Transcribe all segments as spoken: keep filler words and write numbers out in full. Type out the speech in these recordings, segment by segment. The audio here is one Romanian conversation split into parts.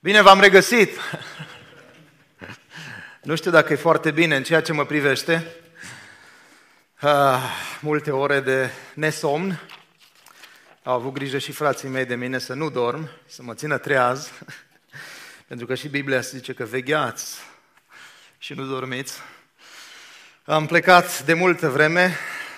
Bine v-am regăsit! Nu știu dacă e foarte bine în ceea ce mă privește. Uh, multe ore de nesomn. Au avut grijă și frații mei de mine să nu dorm, să mă țină treaz. Pentru că și Biblia zice că vegheați și nu dormiți. Am plecat de multă vreme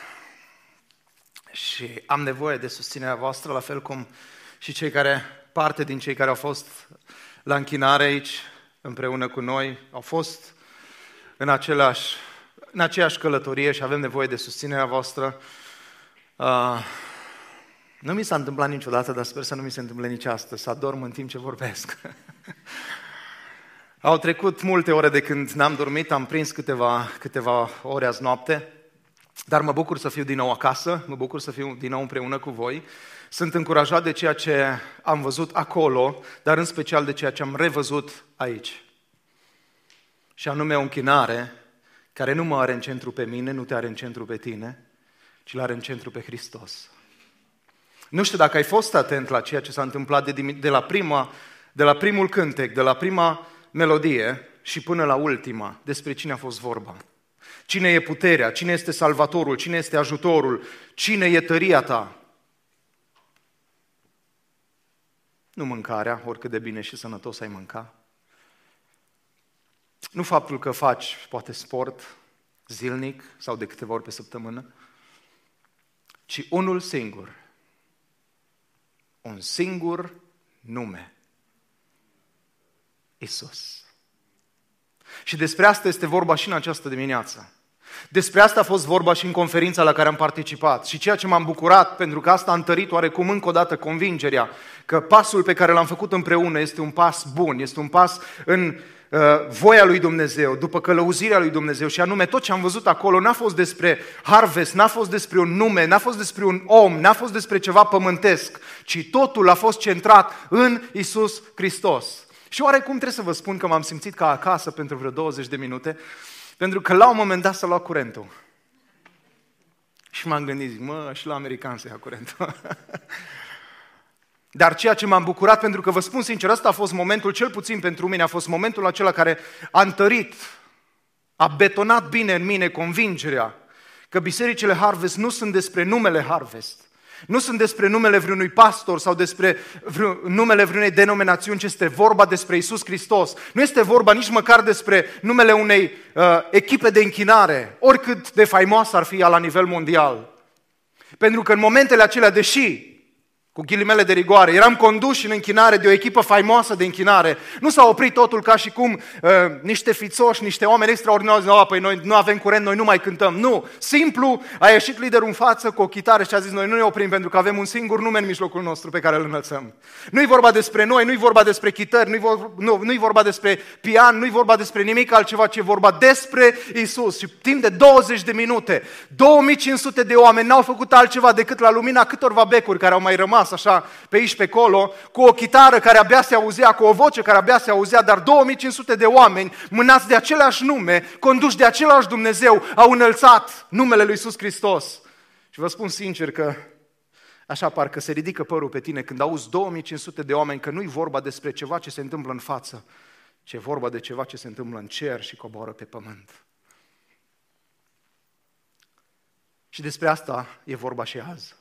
și am nevoie de susținerea voastră, la fel cum și cei care, parte din cei care au fost la închinare aici, împreună cu noi, au fost în, același, în aceeași călătorie și avem nevoie de susținerea voastră. Uh, nu mi s-a întâmplat niciodată, dar sper să nu mi se întâmple nici astăzi, să adorm în timp ce vorbesc. Au trecut multe ore de când n-am dormit, am prins câteva, câteva ore azi noapte, dar mă bucur să fiu din nou acasă, mă bucur să fiu din nou împreună cu voi. Sunt încurajat de ceea ce am văzut acolo, dar în special de ceea ce am revăzut aici. Și anume o închinare care nu mă are în centru pe mine, nu te are în centru pe tine, ci l-are în centru pe Hristos. Nu știu dacă ai fost atent la ceea ce s-a întâmplat de, de, la, prima, de la primul cântec, de la prima melodie și până la ultima, despre cine a fost vorba. Cine e puterea, cine este salvatorul, cine este ajutorul, cine e tăria ta. Nu mâncarea, oricât de bine și sănătos ai mânca. Nu faptul că faci, poate, sport zilnic sau de câteva ori pe săptămână, ci unul singur. Un singur nume. Iisus. Și despre asta este vorba și în această dimineață. Despre asta a fost vorba și în conferința la care am participat. Și ceea ce m-am bucurat, pentru că asta a întărit oarecum încă o dată convingerea că pasul pe care l-am făcut împreună este un pas bun, este un pas în uh, voia lui Dumnezeu, după călăuzirea lui Dumnezeu. Și anume, tot ce am văzut acolo n-a fost despre harvest, n-a fost despre un nume, n-a fost despre un om, n-a fost despre ceva pământesc, ci totul a fost centrat în Iisus Hristos. Și oarecum trebuie să vă spun că m-am simțit ca acasă pentru vreo douăzeci de minute, pentru că la un moment dat s-a luat curentul. Și m-am gândit, zic, mă, și la american se ia curentul. Dar ceea ce m-am bucurat, pentru că vă spun sincer, ăsta a fost momentul, cel puțin pentru mine, a fost momentul acela care a întărit, a betonat bine în mine convingerea că bisericile Harvest nu sunt despre numele Harvest. Nu sunt despre numele vreunui pastor sau despre vreo, numele vreunei denominațiuni, ci este vorba despre Iisus Hristos. Nu este vorba nici măcar despre numele unei uh, echipe de închinare, oricât de faimoasă ar fi ea la nivel mondial. Pentru că în momentele acelea, deși, cu ghilimele de rigoare, eram conduși în închinare de o echipă faimoasă de închinare, nu s-a oprit totul ca și cum uh, niște fițoși, niște oameni extraordinari au zis, păi noi nu avem curent, noi nu mai cântăm. Nu, simplu a ieșit liderul în față cu o chitară și a zis, noi nu ne oprim pentru că avem un singur nume în mijlocul nostru pe care îl înălțăm. Nu-i vorba despre noi, nu-i vorba despre chitări, nu-i vorba, nu, nu-i vorba despre pian, nu-i vorba despre nimic altceva, ci e vorba despre Iisus. Și timp de douăzeci de minute, două mii cinci sute de oameni n-au făcut altceva decât la lumina câtorva becuri care au mai rămas așa pe aici pe acolo, cu o chitară care abia se auzea, cu o voce care abia se auzea, dar două mii cinci sute de oameni, mânați de același nume, conduși de același Dumnezeu, au înălțat numele lui Iisus Hristos. Și vă spun sincer că așa parcă se ridică părul pe tine când auzi două mii cinci sute de oameni, că nu-i vorba despre ceva ce se întâmplă în față, ci e vorba de ceva ce se întâmplă în cer și coboară pe pământ. Și despre asta e vorba și azi.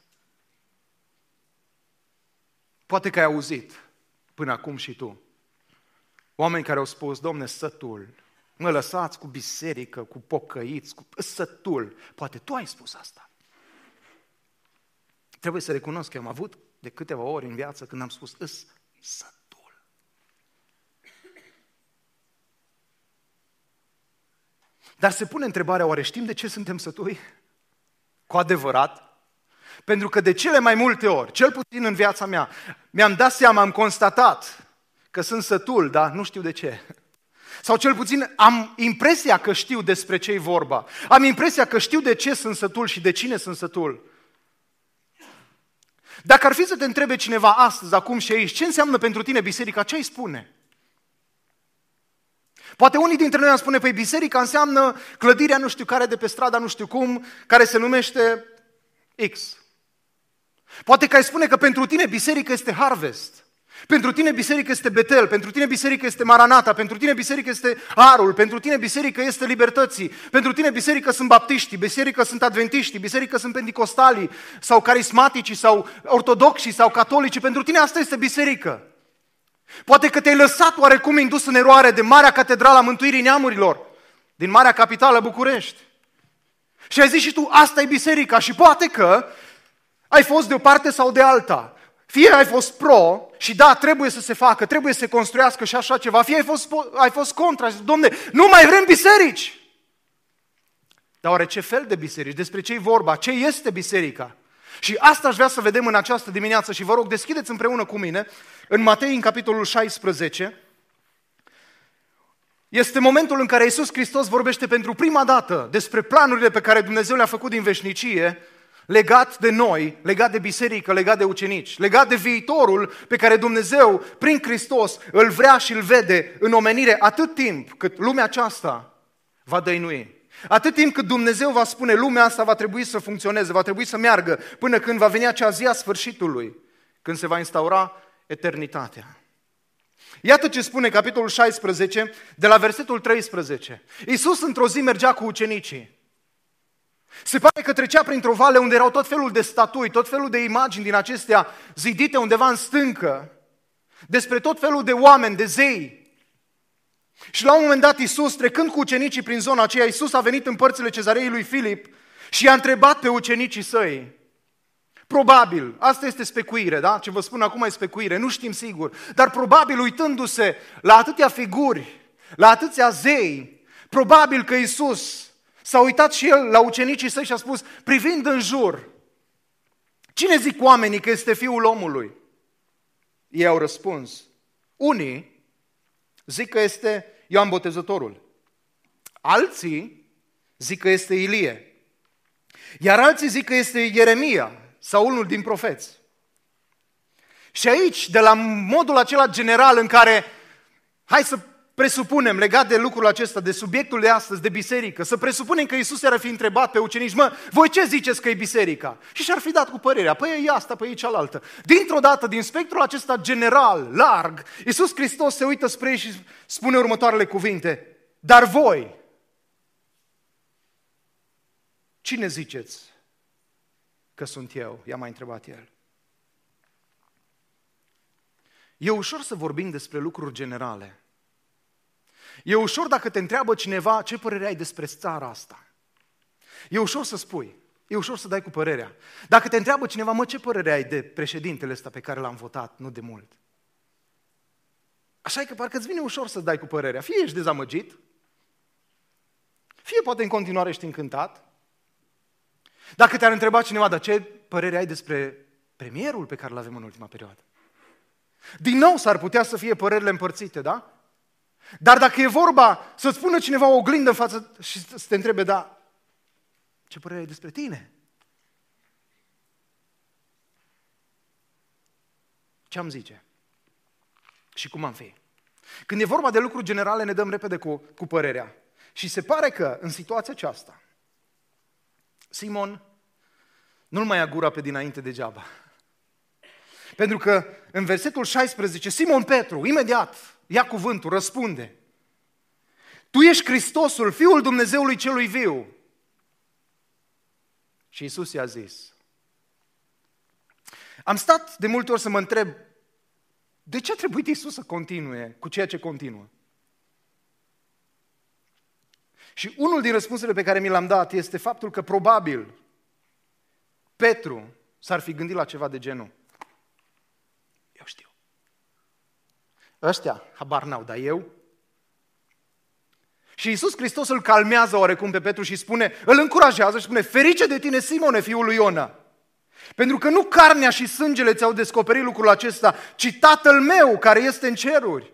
Poate că ai auzit până acum și tu oameni care au spus, Domne, sătul, mă lăsați cu biserică, cu pocăiți, cu sătul. Poate tu ai spus asta. Trebuie să recunosc că am avut de câteva ori în viață când am spus, îs sătul. Dar se pune întrebarea, oare știm de ce suntem sătui? Cu adevărat? Pentru că de cele mai multe ori, cel puțin în viața mea, mi-am dat seama, am constatat că sunt sătul, dar nu știu de ce. Sau cel puțin am impresia că știu despre ce-i vorba. Am impresia că știu de ce sunt sătul și de cine sunt sătul. Dacă ar fi să te întrebe cineva astăzi, acum și aici, ce înseamnă pentru tine biserica, ce îi spune? Poate unii dintre noi am spune, păi biserica înseamnă clădirea nu știu care de pe strada nu știu cum, care se numește X. Poate că ai spune că pentru tine biserica este Harvest. Pentru tine biserică este Betel, pentru tine biserică este Maranata, pentru tine biserică este Harul, pentru tine biserică este Libertății, pentru tine biserică sunt baptiștii, biserică sunt adventiștii, biserică sunt penticostalii sau carismaticii sau ortodoxii sau catolicii, pentru tine asta este biserică. Poate că te-ai lăsat oarecum indus în eroare de Marea Catedrală a Mântuirii Neamurilor, din Marea Capitală București. Și ai zis și tu, asta e biserica și poate că ai fost de o parte sau de alta. Fie ai fost pro și da, trebuie să se facă, trebuie să se construiască și așa ceva, fie ai fost, ai fost contra și zici, Dom'le, nu mai vrem biserici. Dar oare ce fel de biserici? Despre ce e vorba? Ce este biserica? Și asta aș vrea să vedem în această dimineață și vă rog, deschideți împreună cu mine în Matei, în capitolul șaisprezece. Este momentul în care Iisus Hristos vorbește pentru prima dată despre planurile pe care Dumnezeu le-a făcut din veșnicie, legat de noi, legat de biserică, legat de ucenici, legat de viitorul pe care Dumnezeu, prin Hristos, îl vrea și îl vede în omenire atât timp cât lumea aceasta va dăinui. Atât timp cât Dumnezeu va spune, lumea asta va trebui să funcționeze, va trebui să meargă, până când va veni acea zi a sfârșitului, când se va instaura eternitatea. Iată ce spune capitolul șaisprezece, de la versetul treisprezece. Iisus într-o zi mergea cu ucenicii. Se pare că trecea printr-o vale unde erau tot felul de statui, tot felul de imagini din acestea zidite undeva în stâncă, despre tot felul de oameni, de zei. Și la un moment dat Iisus, trecând cu ucenicii prin zona aceea, Iisus a venit în părțile Cezarei lui Filip și i-a întrebat pe ucenicii săi. Probabil, asta este specuire, da? Ce vă spun acum e specuire, nu știm sigur, dar probabil uitându-se la atâtea figuri, la atâția zei, probabil că Iisus s-a uitat și el la ucenicii săi și a spus, privind în jur, cine zic oamenii că este Fiul omului? Ei au răspuns, unii zic că este Ioan Botezătorul, alții zic că este Ilie, iar alții zic că este Ieremia sau unul din profeți. Și aici, de la modul acela general în care, hai să presupunem, legat de lucrul acesta, de subiectul de astăzi, de biserică, să presupunem că Iisus ar fi întrebat pe ucenici, mă, voi ce ziceți că e biserica? Și și-ar fi dat cu părerea, păi e asta, păi e cealaltă. Dintr-o dată, din spectrul acesta general, larg, Iisus Hristos se uită spre ei și spune următoarele cuvinte, dar voi, cine ziceți că sunt eu? I-a mai întrebat el. E ușor să vorbim despre lucruri generale. E ușor dacă te întreabă cineva ce părere ai despre țara asta. E ușor să spui, e ușor să dai cu părerea. Dacă te întreabă cineva, mă, ce părere ai de președintele ăsta pe care l-am votat nu de mult? Așa e că parcă îți vine ușor să dai cu părerea. Fie ești dezamăgit, fie poate în continuare ești încântat. Dacă te-ar întreba cineva, dar ce părere ai despre premierul pe care l-avem în ultima perioadă? Din nou s-ar putea să fie părerile împărțite, da? Dar dacă e vorba să-ți pună cineva o oglindă în față și să te întrebe, da, ce părere ai despre tine? Ce am zice? Și cum am fi? Când e vorba de lucruri generale, ne dăm repede cu, cu părerea. Și se pare că, în situația aceasta, Simon nu-l mai ia gura pe dinainte degeaba. Pentru că în versetul șaisprezece, Simon Petru, imediat, ia cuvântul, răspunde. Tu ești Hristosul, Fiul Dumnezeului celui viu. Și Iisus i-a zis. Am stat de multe ori să mă întreb, de ce a trebuit Iisus să continue cu ceea ce continuă? Și unul din răspunsurile pe care mi l-am dat este faptul că probabil Petru s-ar fi gândit la ceva de genul. Eu știu. Ăștia, habar n-au, dar eu? Și Iisus Hristos îl calmează oarecum pe Petru și spune, îl încurajează și spune, ferice de tine, Simone, fiul lui Iona, pentru că nu carnea și sângele ți-au descoperit lucrul acesta, ci Tatăl meu care este în ceruri.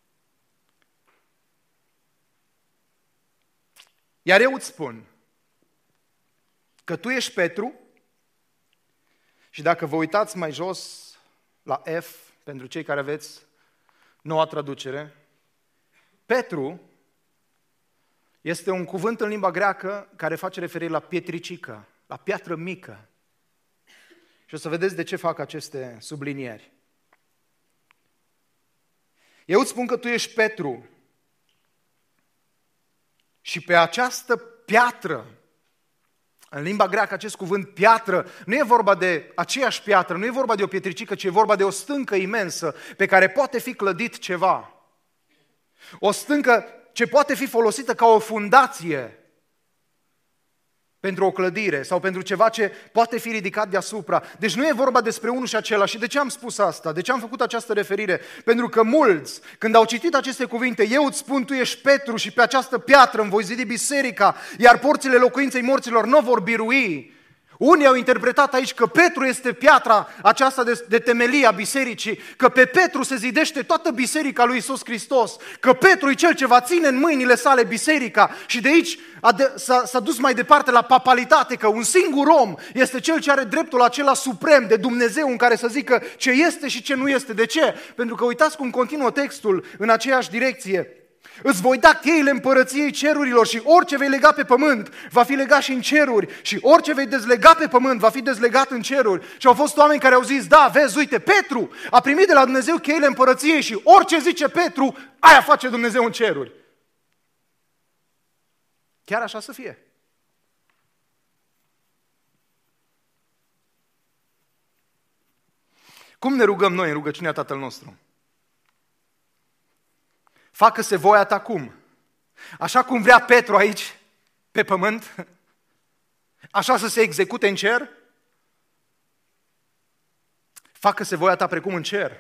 Iar eu îți spun că tu ești Petru și dacă vă uitați mai jos la F, pentru cei care aveți noua traducere, Petru este un cuvânt în limba greacă care face referire la pietricică, la piatră mică. Și o să vedeți de ce fac aceste sublinieri. Eu îți spun că tu ești Petru și pe această piatră, în limba greacă acest cuvânt piatră, nu e vorba de aceeași piatră, nu e vorba de o pietricică, ci e vorba de o stâncă imensă pe care poate fi clădit ceva. O stâncă ce poate fi folosită ca o fundație pentru o clădire sau pentru ceva ce poate fi ridicat deasupra. Deci nu e vorba despre unul și același. Și de ce am spus asta? De ce am făcut această referire? Pentru că mulți, când au citit aceste cuvinte, eu îți spun, tu ești Petru și pe această piatră îmi voi zidi biserica, iar porțile locuinței morților nu vor birui. Unii au interpretat aici că Petru este piatra aceasta de, de temelie a bisericii, că pe Petru se zidește toată biserica lui Iisus Hristos, că Petru e cel ce va ține în mâinile sale biserica și de aici a de, s-a, s-a dus mai departe la papalitate, că un singur om este cel ce are dreptul acela suprem de Dumnezeu în care să zică ce este și ce nu este. De ce? Pentru că uitați cum continuă textul în aceeași direcție. Îți voi da cheile împărăției cerurilor și orice vei lega pe pământ va fi legat și în ceruri și orice vei dezlega pe pământ va fi dezlegat în ceruri. Și au fost oameni care au zis, da, vezi, uite, Petru a primit de la Dumnezeu cheile împărăției și orice zice Petru, aia face Dumnezeu în ceruri. Chiar așa să fie. Cum ne rugăm noi în rugăciunea Tatăl nostru? Facă-se voia ta cum? Așa cum vrea Petru aici, pe pământ? Așa să se execute în cer? Facă-se voia ta precum în cer.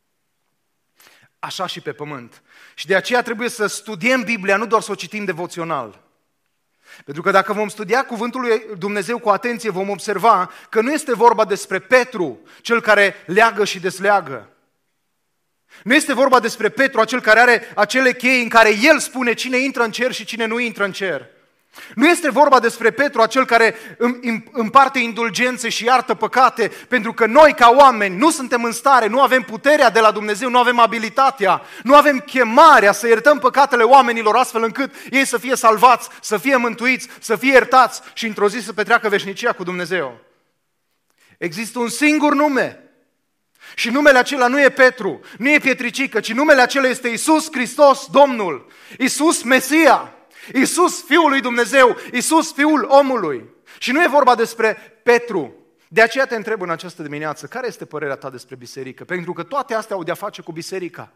Așa și pe pământ. Și de aceea trebuie să studiem Biblia, nu doar să o citim devoțional. Pentru că dacă vom studia cuvântul lui Dumnezeu cu atenție, vom observa că nu este vorba despre Petru, cel care leagă și desleagă. Nu este vorba despre Petru, acel care are acele chei în care el spune cine intră în cer și cine nu intră în cer. Nu este vorba despre Petru, acel care împarte indulgențe și iartă păcate, pentru că noi ca oameni nu suntem în stare, nu avem puterea de la Dumnezeu, nu avem abilitatea, nu avem chemarea să iertăm păcatele oamenilor astfel încât ei să fie salvați, să fie mântuiți, să fie iertați și într-o zi să petreacă veșnicia cu Dumnezeu. Există un singur nume. Și numele acela nu e Petru, nu e pietricică, ci numele acela este Iisus Hristos, Domnul, Iisus Mesia, Iisus Fiul lui Dumnezeu, Iisus Fiul omului. Și nu e vorba despre Petru. De aceea te întreb în această dimineață, care este părerea ta despre biserică? Pentru că toate astea au de-a face cu biserica.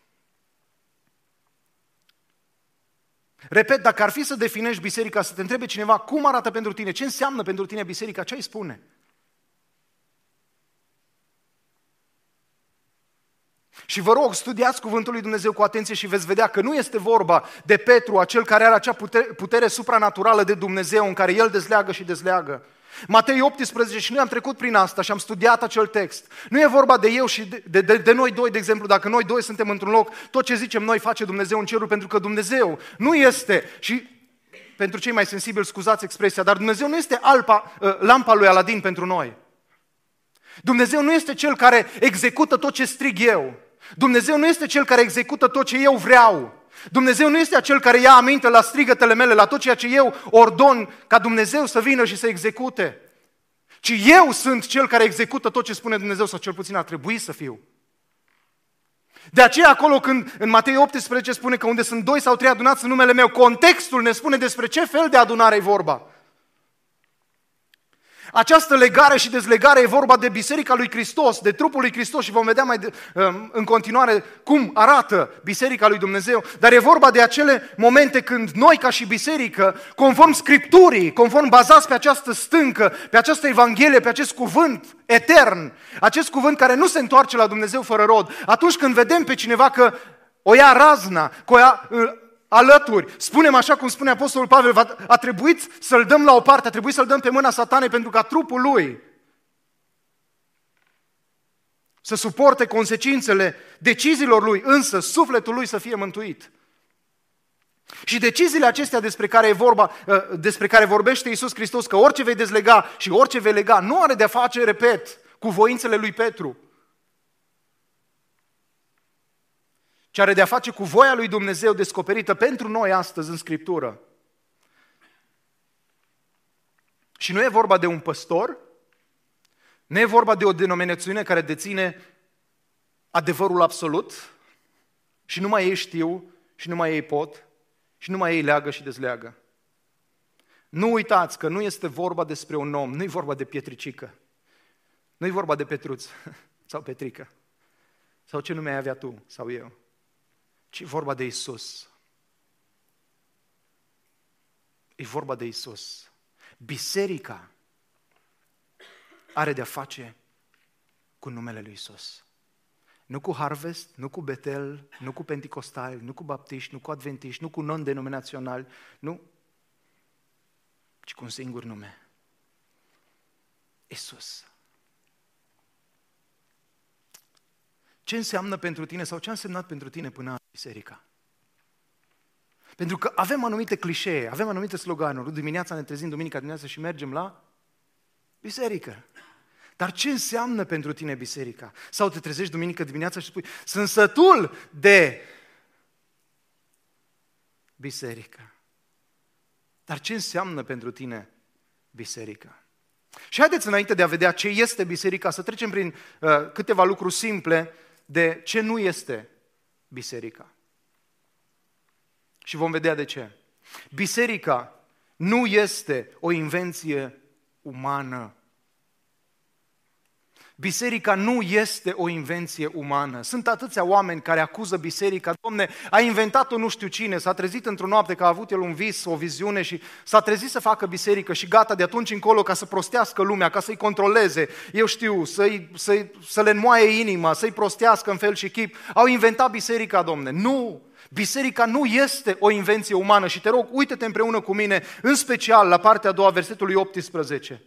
Repet, dacă ar fi să definești biserica, să te întrebe cineva cum arată pentru tine, ce înseamnă pentru tine biserica, ce ai spune? Și vă rog, studiați cuvântul lui Dumnezeu cu atenție și veți vedea că nu este vorba de Petru, acel care are acea putere, putere supranaturală de Dumnezeu în care el dezleagă și dezleagă. Matei optsprezece, și noi am trecut prin asta și am studiat acel text. Nu e vorba de eu și de, de, de noi doi, de exemplu, dacă noi doi suntem într-un loc, tot ce zicem noi face Dumnezeu în cerul, pentru că Dumnezeu nu este, și pentru cei mai sensibili, scuzați expresia, dar Dumnezeu nu este alpa, lampa lui Aladin pentru noi. Dumnezeu nu este cel care execută tot ce strig eu. Dumnezeu nu este cel care execută tot ce eu vreau. Dumnezeu nu este acel care ia aminte la strigătele mele, la tot ceea ce eu ordon ca Dumnezeu să vină și să execute. Ci eu sunt cel care execută tot ce spune Dumnezeu, sau cel puțin ar trebui să fiu. De aceea acolo când în Matei optsprezece spune că unde sunt doi sau trei adunați în numele meu, contextul ne spune despre ce fel de adunare e vorba. Această legare și dezlegare e vorba de Biserica lui Hristos, de trupul lui Hristos, și vom vedea mai de, în continuare cum arată Biserica lui Dumnezeu, dar e vorba de acele momente când noi ca și biserică, conform Scripturii, conform bazați pe această stâncă, pe această Evanghelie, pe acest cuvânt etern, acest cuvânt care nu se întoarce la Dumnezeu fără rod, atunci când vedem pe cineva că o ia razna, că o ia alături, spunem așa cum spune Apostolul Pavel, a trebuit să-l dăm la o parte, a trebuit să-l dăm pe mâna Satanei pentru ca trupul lui să suporte consecințele deciziilor lui, însă sufletul lui să fie mântuit. Și deciziile acestea despre care e vorba, despre care vorbește Iisus Hristos, că orice vei dezlega și orice vei lega, nu are de-a face, repet, cu voințele lui Petru, ci are de-a face cu voia lui Dumnezeu descoperită pentru noi astăzi în Scriptură. Și nu e vorba de un păstor, nu e vorba de o denominațiune care deține adevărul absolut, Și numai ei știu, și numai ei pot, și numai ei leagă și dezleagă. Nu uitați că nu este vorba despre un om, nu e vorba de Pietricică, nu e vorba de Petruț sau Petrică, sau ce nume ai avea tu sau eu, ci e vorba de Iisus. E vorba de Iisus. Biserica are de-a face cu numele lui Iisus. Nu cu Harvest, nu cu Betel, nu cu Penticostali, nu cu baptiști, nu cu adventiști, nu cu non-denominaționali, nu, ci cu un singur nume. Iisus. Ce înseamnă pentru tine sau ce a însemnat pentru tine până azi biserica? Pentru că avem anumite clișee, avem anumite sloganuri. Dimineața ne trezim, duminica dimineața și mergem la biserică. Dar ce înseamnă pentru tine biserica? Sau te trezești duminică dimineața și spui, sunt sătul de biserică. Dar ce înseamnă pentru tine biserica? Și haideți, înainte de a vedea ce este biserica, să trecem prin uh, câteva lucruri simple de ce nu este biserica. Și vom vedea de ce. Biserica nu este o invenție umană. Biserica nu este o invenție umană. Sunt atâția oameni care acuză biserica, Domne, a inventat-o nu știu cine, s-a trezit într-o noapte că a avut el un vis, o viziune și s-a trezit să facă biserică și gata, de atunci încolo ca să prostească lumea, ca să-i controleze, eu știu, să-i, să-i, să le înmoaie inima, să-i prostească în fel și chip. Au inventat biserica, Domne. Nu! Biserica nu este o invenție umană și te rog, uite-te împreună cu mine, în special la partea a doua, versetului optsprezece.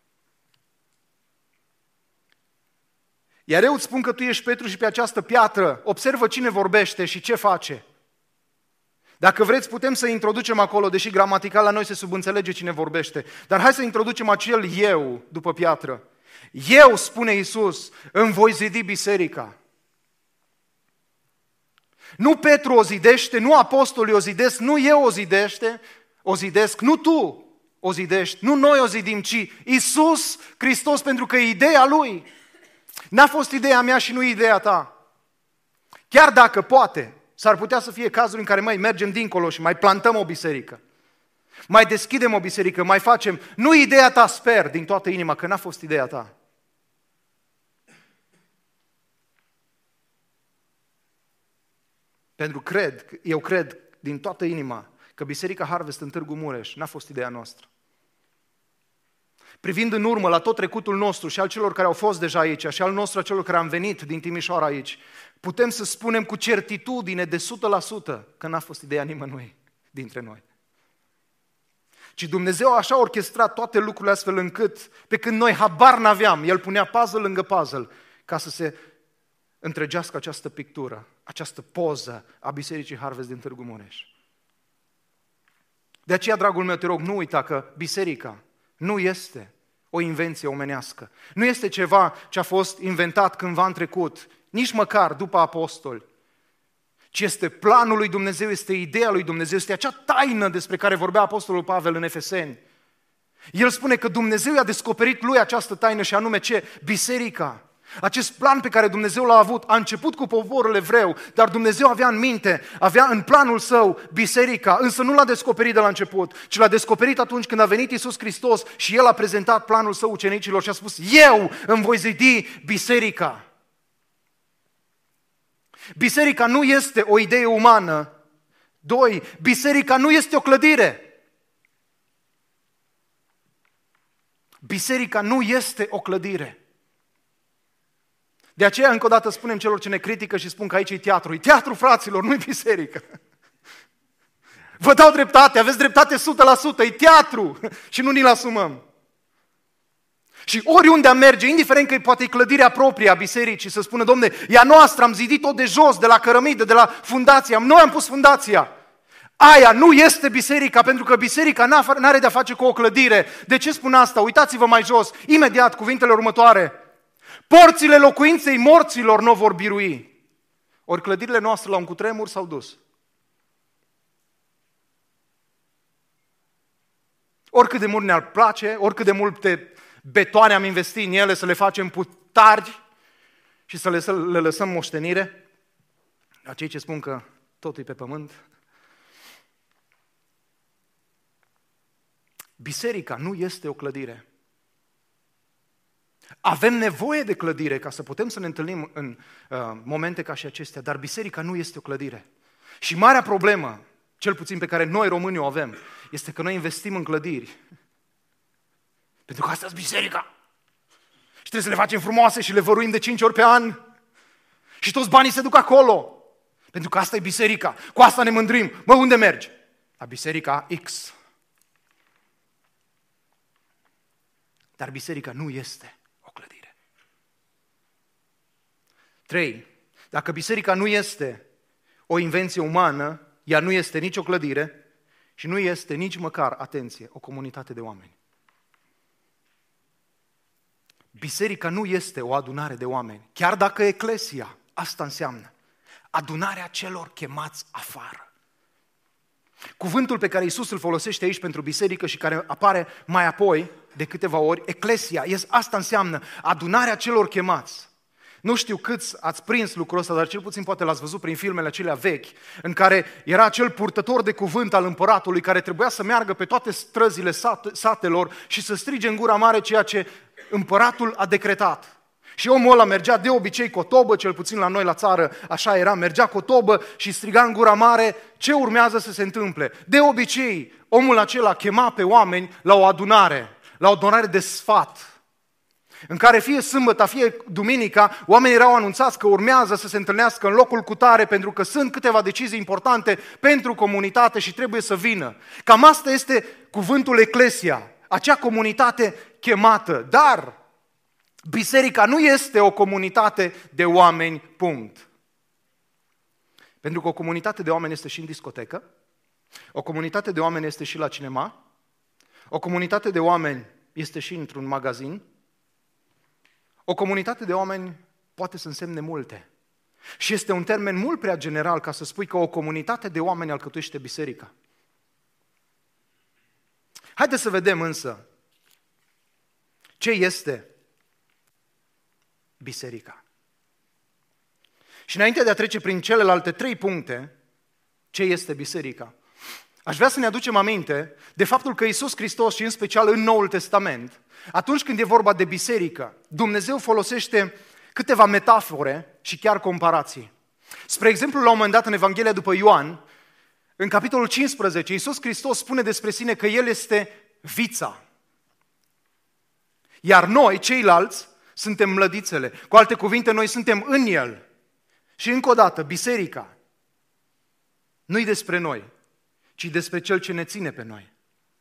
Iar eu îți spun că tu ești Petru și pe această piatră observă cine vorbește și ce face. Dacă vreți, putem să introducem acolo, deși gramatical la noi se subînțelege cine vorbește, dar hai să introducem acel eu după piatră. Eu, spune Iisus, îmi voi zidi biserica. Nu Petru o zidește, nu apostolii o zidesc, nu eu o zidește, o zidesc, nu tu o zidești, nu noi o zidim, ci Iisus Hristos, pentru că e ideea Lui. N-a fost ideea mea și nu ideea ta. Chiar dacă poate, s-ar putea să fie cazuri în care mai mergem dincolo și mai plantăm o biserică. Mai deschidem o biserică, mai facem. Nu ideea ta, sper, din toată inima, că n-a fost ideea ta. Pentru cred, eu cred din toată inima că Biserica Harvest în Târgu Mureș n-a fost ideea noastră. Privind în urmă la tot trecutul nostru și al celor care au fost deja aici și al nostru a celor care am venit din Timișoara aici, putem să spunem cu certitudine de o sută la sută că n-a fost ideea nimănui dintre noi. Ci Dumnezeu așa a orchestrat toate lucrurile astfel încât, pe când noi habar n-aveam, El punea puzzle lângă puzzle ca să se întregească această pictură, această poză a Bisericii Harvest din Târgu Mureș. De aceea, dragul meu, te rog, nu uita că biserica nu este o invenție omenească. Nu este ceva ce a fost inventat cândva în trecut, nici măcar după apostoli, ci este planul lui Dumnezeu, este ideea lui Dumnezeu, este acea taină despre care vorbea apostolul Pavel în Efeseni. El spune că Dumnezeu i-a descoperit lui această taină și anume ce? Biserica. Acest plan pe care Dumnezeu l-a avut a început cu poporul evreu, dar Dumnezeu avea în minte, avea în planul său biserica, însă nu l-a descoperit de la început, ci l-a descoperit atunci când a venit Iisus Hristos și El a prezentat planul său ucenicilor și a spus, eu îmi voi zidi biserica. Biserica nu este o idee umană. Doi, biserica nu este o clădire. Biserica nu este o clădire. De aceea, încă o dată, spunem celor ce ne critică și spun că aici e teatru. E teatru, fraților, nu e biserică. Vă dau dreptate, aveți dreptate o sută la sută, e teatru și nu ni-l asumăm. Și oriunde am merge, indiferent că e poate e clădirea proprie a bisericii, să spună, Domne, e a noastră, am zidit-o de jos, de la cărămidă, de la fundația, noi am pus fundația. Aia nu este biserica, pentru că biserica n-are de-a face cu o clădire. De ce spun asta? Uitați-vă mai jos, imediat, cuvintele următoare. Porțile locuinței morților nu vor birui. Ori clădirile noastre la un cutremur s-au dus. Oricât de mult ne-ar place, oricât de multe betoane am investit în ele, să le facem putari și să le, să le lăsăm moștenire, Acei ce spun că totul e pe pământ. Biserica nu este o clădire. Avem nevoie de clădire ca să putem să ne întâlnim în uh, momente ca și acestea, dar biserica nu este o clădire. Și marea problemă, cel puțin pe care noi românii o avem, este că noi investim în clădiri. Pentru că asta e biserica. Și trebuie să le facem frumoase și le văruim de cinci ori pe an. Și toți banii se duc acolo. Pentru că asta e biserica. Cu asta ne mândrim. Mă, unde mergi? La biserica X. Dar biserica nu este o clădire. Trei. Dacă biserica nu este o invenție umană, ea nu este nici o clădire și nu este nici măcar, atenție, o comunitate de oameni. Biserica nu este o adunare de oameni, chiar dacă eclesia, asta înseamnă adunarea celor chemați afară. Cuvântul pe care Iisus îl folosește aici pentru biserică și care apare mai apoi de câteva ori, eclesia, asta înseamnă adunarea celor chemați. Nu știu câți ați prins lucrul ăsta, dar cel puțin poate l-ați văzut prin filmele acelea vechi, în care era acel purtător de cuvânt al împăratului care trebuia să meargă pe toate străzile sat- satelor și să strige în gura mare ceea ce împăratul a decretat. Și omul ăla mergea de obicei cu o tobă, cel puțin la noi la țară așa era, mergea cu o tobă și striga în gura mare ce urmează să se întâmple. De obicei, omul acela chema pe oameni la o adunare, la o adunare de sfat, în care fie sâmbătă, fie duminica, oamenii erau anunțați că urmează să se întâlnească în locul cutare pentru că sunt câteva decizii importante pentru comunitate și trebuie să vină. Cam asta este cuvântul eclesia, acea comunitate chemată, dar biserica nu este o comunitate de oameni, punct. Pentru că o comunitate de oameni este și în discotecă, o comunitate de oameni este și la cinema, o comunitate de oameni este și într-un magazin, o comunitate de oameni poate să însemne multe. Și este un termen mult prea general ca să spui că o comunitate de oameni alcătuiește biserica. Haideți să vedem însă ce este biserica. Și înainte de a trece prin celelalte trei puncte, ce este biserica, aș vrea să ne aducem aminte de faptul că Iisus Hristos, și în special în Noul Testament, atunci când e vorba de biserică, Dumnezeu folosește câteva metafore și chiar comparații. Spre exemplu, la un moment dat în Evanghelia după Ioan, în capitolul cincisprezece, Iisus Hristos spune despre sine că El este vița. Iar noi, ceilalți, suntem mlădițele. Cu alte cuvinte, noi suntem în El. Și încă o dată, biserica nu-i despre noi, ci despre Cel ce ne ține pe noi.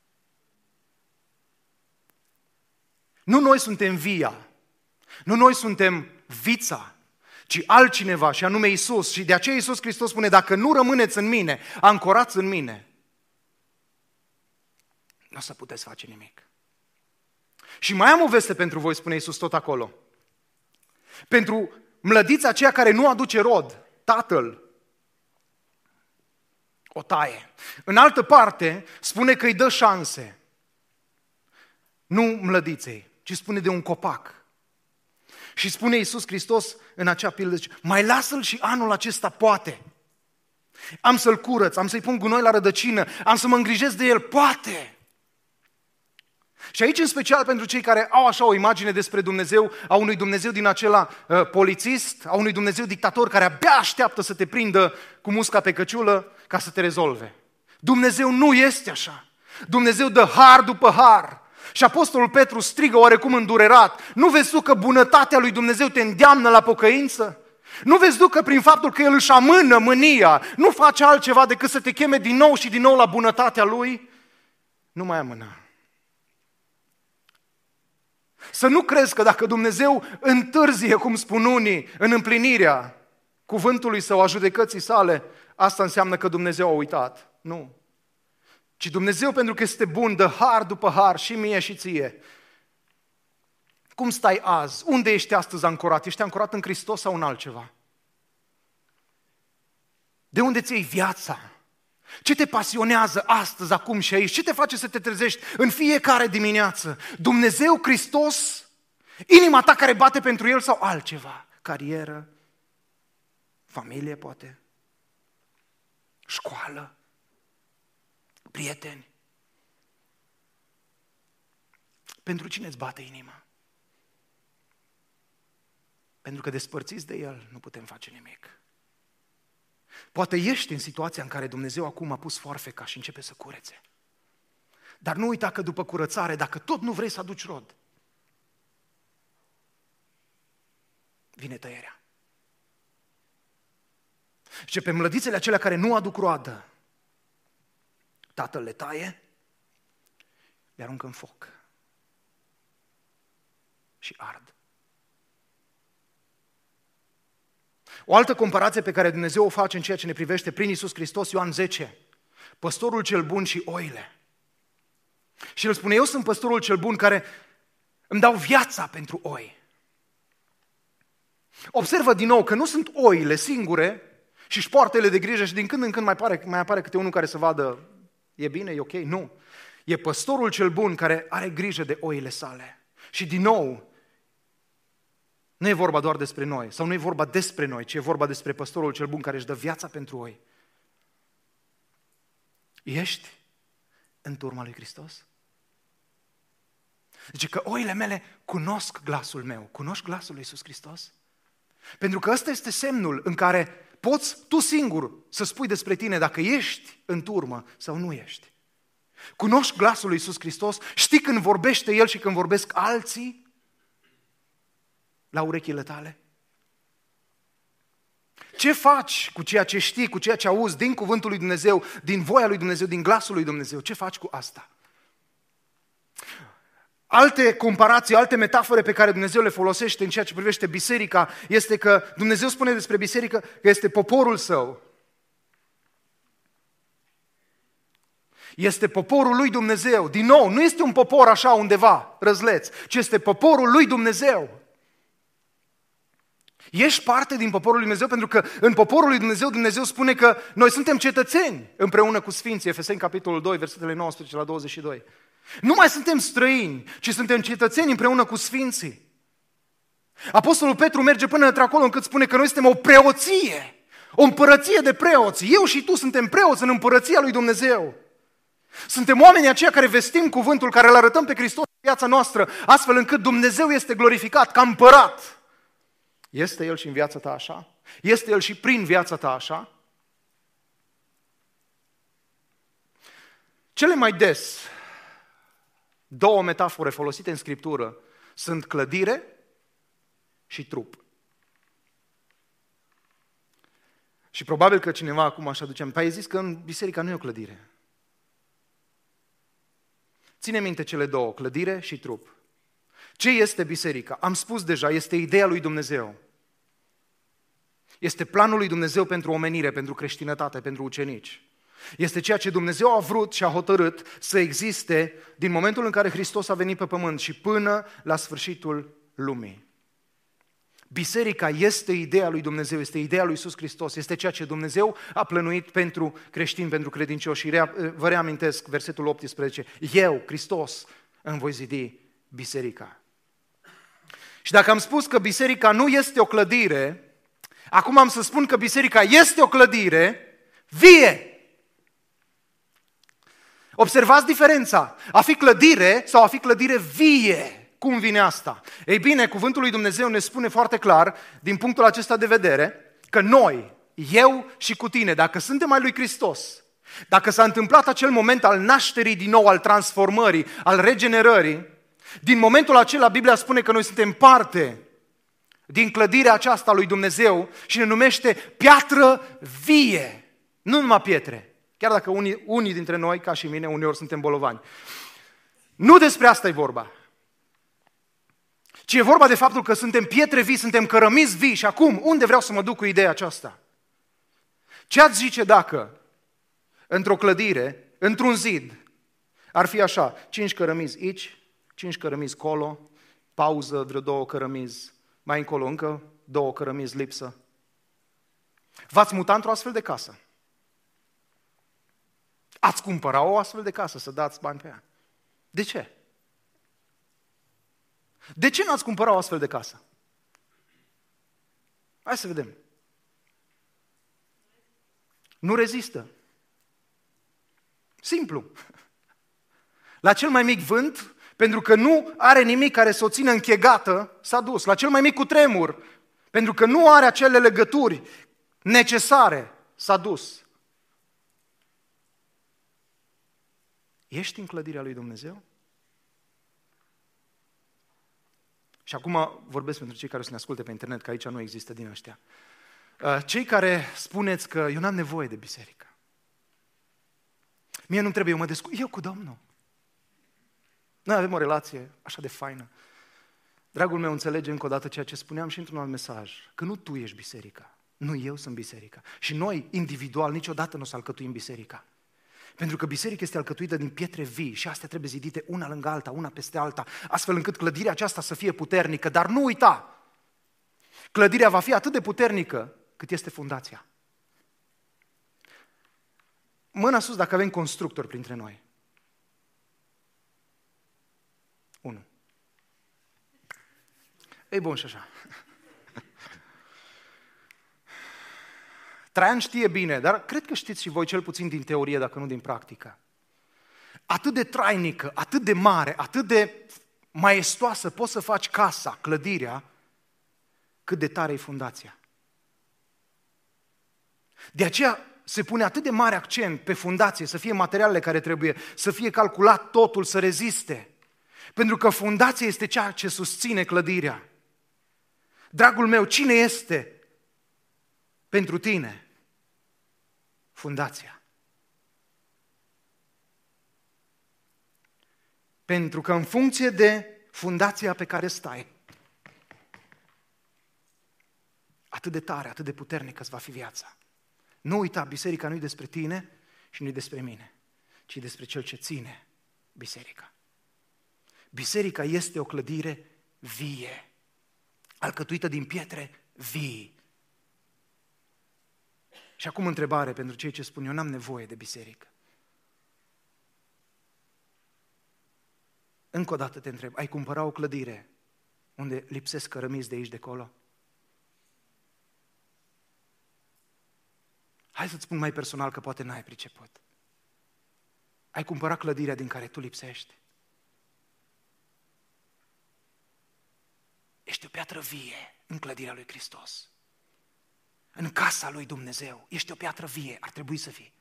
Nu noi suntem via, nu noi suntem vița, ci altcineva, și anume Iisus. Și de aceea Iisus Hristos spune, dacă nu rămâneți în mine, ancorați în mine, nu o să puteți face nimic. Și mai am o veste pentru voi, spune Iisus tot acolo. Pentru mlădița aceea care nu aduce rod, Tatăl o taie. În altă parte, spune că îi dă șanse. Nu mlădiței, ci spune de un copac. Și spune Iisus Hristos în acea pildă, zice, mai lasă-l și anul acesta poate. Am să-l curăț, am să-i pun gunoi la rădăcină, am să mă îngrijesc de el, poate. Și aici în special pentru cei care au așa o imagine despre Dumnezeu, a unui Dumnezeu din acela uh, polițist, a unui Dumnezeu dictator care abia așteaptă să te prindă cu musca pe căciulă ca să te rezolve. Dumnezeu nu este așa. Dumnezeu dă har după har. Și Apostolul Petru strigă oarecum îndurerat, nu vezi tu că bunătatea lui Dumnezeu te îndeamnă la pocăință? Nu vezi tu că prin faptul că El își amână mânia, nu face altceva decât să te cheme din nou și din nou la bunătatea Lui? Nu mai amâna. Să nu crezi că dacă Dumnezeu întârzie, cum spun unii, în împlinirea cuvântului Său, a judecății Sale, asta înseamnă că Dumnezeu a uitat. Nu. Ci Dumnezeu, pentru că este bun, dă har după har și mie și ție. Cum stai azi? Unde ești astăzi ancorat? Ești ancorat în Hristos sau în altceva? De unde ți iei viața? Ce te pasionează astăzi, acum și aici? Ce te face să te trezești în fiecare dimineață? Dumnezeu, Hristos, inima ta care bate pentru El sau altceva? Carieră, familie poate, școală, prieteni. Pentru cine îți bate inima? Pentru că despărțiți de El nu putem face nimic. Poate ești în situația în care Dumnezeu acum a pus foarfeca și începe să curețe. Dar nu uita că după curățare, dacă tot nu vrei să aduci rod, vine tăierea. Și pe mlădițele acelea care nu aduc roadă, Tatăl le taie, le aruncă în foc și ard. O altă comparație pe care Dumnezeu o face în ceea ce ne privește prin Iisus Hristos, Ioan zece, păstorul cel bun și oile. Și el spune, eu sunt păstorul cel bun care îmi dau viața pentru oi. Observă din nou că nu sunt oile singure și își poartă ele de grijă și din când în când mai apare, mai apare câte unul care să vadă, e bine, e ok? Nu. E păstorul cel bun care are grijă de oile sale. Și din nou, nu e vorba doar despre noi, sau nu e vorba despre noi, ci e vorba despre păstorul cel bun care își dă viața pentru oi. Ești în turma lui Hristos? Zice că oile mele cunosc glasul meu. Cunoști glasul lui Iisus Hristos? Pentru că ăsta este semnul în care poți tu singur să spui despre tine dacă ești în turmă sau nu ești. Cunoști glasul lui Iisus Hristos? Știi când vorbește El și când vorbesc alții la urechile tale? Ce faci cu ceea ce știi, cu ceea ce auzi din cuvântul lui Dumnezeu, din voia lui Dumnezeu, din glasul lui Dumnezeu? Ce faci cu asta? Alte comparații, alte metafore pe care Dumnezeu le folosește în ceea ce privește biserica este că Dumnezeu spune despre biserică că este poporul său. Este poporul lui Dumnezeu. Din nou, nu este un popor așa undeva, răzleț, ci este poporul lui Dumnezeu. Ești parte din poporul lui Dumnezeu pentru că în poporul lui Dumnezeu, Dumnezeu spune că noi suntem cetățeni împreună cu Sfinții, Efeseni capitolul doi, versetele nouăsprezece la douăzeci și doi. Nu mai suntem străini, ci suntem cetățeni împreună cu Sfinții. Apostolul Petru merge până într-acolo încât spune că noi suntem o preoție, o împărăție de preoți. Eu și tu suntem preoți în împărăția lui Dumnezeu. Suntem oamenii aceia care vestim cuvântul, care îl arătăm pe Hristos în viața noastră, astfel încât Dumnezeu este glorificat ca împărat. Este El și în viața ta așa? Este El și prin viața ta așa? Cele mai des două metafore folosite în Scriptură sunt clădire și trup. Și probabil că cineva acum așa duce, păi ai zis că în biserica nu e o clădire. Ține minte cele două, clădire și trup. Ce este biserica? Am spus deja, este ideea lui Dumnezeu. Este planul lui Dumnezeu pentru omenire, pentru creștinătate, pentru ucenici. Este ceea ce Dumnezeu a vrut și a hotărât să existe din momentul în care Hristos a venit pe pământ și până la sfârșitul lumii. Biserica este ideea lui Dumnezeu, este ideea lui Iisus Hristos, este ceea ce Dumnezeu a plănuit pentru creștini, pentru credincioși. Și vă reamintesc versetul optsprezece, eu, Hristos, îmi voi zidi biserica. Și dacă am spus că biserica nu este o clădire, acum am să spun că biserica este o clădire vie. Observați diferența. A fi clădire sau a fi clădire vie. Cum vine asta? Ei bine, cuvântul lui Dumnezeu ne spune foarte clar, din punctul acesta de vedere, că noi, eu și cu tine, dacă suntem ai lui Hristos, dacă s-a întâmplat acel moment al nașterii din nou, al transformării, al regenerării, din momentul acela Biblia spune că noi suntem parte din clădirea aceasta lui Dumnezeu și ne numește piatră vie. Nu numai pietre. Chiar dacă unii, unii dintre noi, ca și mine, uneori suntem bolovani. Nu despre asta e vorba. Ci e vorba de faptul că suntem pietre vii, suntem cărămizi vii. Și acum, unde vreau să mă duc cu ideea aceasta? Ce ați zice dacă într-o clădire, într-un zid, ar fi așa, cinci cărămizi aici, cinci cărămizi colo, pauză, vreo două cărămizi, mai încolo încă două cărămizi lipsă. V-ați muta într-o astfel de casă? Ați cumpăra o astfel de casă să dați bani pe ea? De ce? De ce nu ați cumpăra o astfel de casă? Hai să vedem. Nu rezistă. Simplu. La cel mai mic vânt, pentru că nu are nimic care să o țină închegată, s-a dus. La cel mai mic cutremur, pentru că nu are acele legături necesare, s-a dus. Ești în clădirea lui Dumnezeu? Și acum vorbesc pentru cei care o să ne asculte pe internet, că aici nu există din ăștia. Cei care spuneți că eu n-am nevoie de biserică. Mie nu trebuie, eu mă descurc, eu cu Domnul. Noi avem o relație așa de faină. Dragul meu, înțelege încă o dată ceea ce spuneam și într-un alt mesaj, că nu tu ești biserica, nu eu sunt biserica. Și noi, individual, niciodată nu o să alcătuim biserica. Pentru că biserica este alcătuită din pietre vii și astea trebuie zidite una lângă alta, una peste alta, astfel încât clădirea aceasta să fie puternică. Dar nu uita, clădirea va fi atât de puternică cât este fundația. Mâna sus dacă avem constructori printre noi. Unu. E bun și așa. Traian știe bine, dar cred că știți și voi cel puțin din teorie, dacă nu din practică. Atât de trainică, atât de mare, atât de maestoasă poți să faci casa, clădirea, cât de tare e fundația. De aceea se pune atât de mare accent pe fundație, să fie materialele care trebuie, să fie calculat totul, să reziste. Pentru că fundația este ceea ce susține clădirea. Dragul meu, cine este pentru tine fundația? Pentru că în funcție de fundația pe care stai, atât de tare, atât de puternică îți va fi viața. Nu uita, biserica nu e despre tine și nu e despre mine, ci e despre cel ce ține biserica. Biserica este o clădire vie, alcătuită din pietre vii. Și acum întrebare pentru cei ce spun, eu n-am nevoie de biserică. Încă o dată te întreb, ai cumpăra o clădire unde lipsesc cărămizi de aici de acolo? Hai să-ți spun mai personal că poate n-ai priceput. Ai cumpăra clădirea din care tu lipsești? Ești o piatră vie în clădirea lui Hristos. În casa lui Dumnezeu. Ești o piatră vie, ar trebui să fii.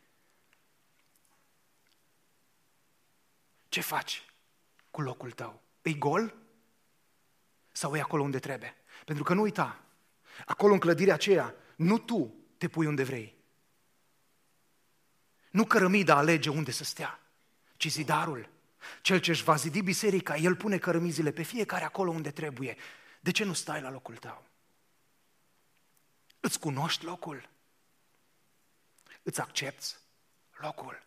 Ce faci cu locul tău? E gol? Sau e acolo unde trebuie? Pentru că nu uita, acolo în clădirea aceea, nu tu te pui unde vrei. Nu cărămida alege unde să stea, ci zidarul. Cel ce își va zidi biserica, el pune cărămizile pe fiecare acolo unde trebuie. De ce nu stai la locul tău? Îți cunoști locul? Îți accepți locul?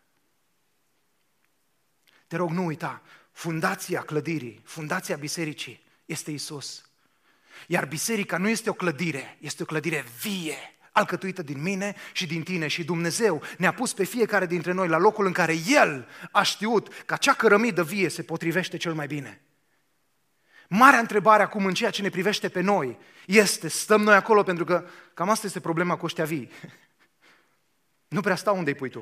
Te rog, nu uita, fundația clădirii, fundația bisericii este Iisus. Iar biserica nu este o clădire, este o clădire vie, alcătuită din mine și din tine. Și Dumnezeu ne-a pus pe fiecare dintre noi la locul în care El a știut că acea cărămidă vie se potrivește cel mai bine. Marea întrebare acum în ceea ce ne privește pe noi este, stăm noi acolo pentru că cam asta este problema cu ăștia vii. Nu prea stau unde îi pui tu.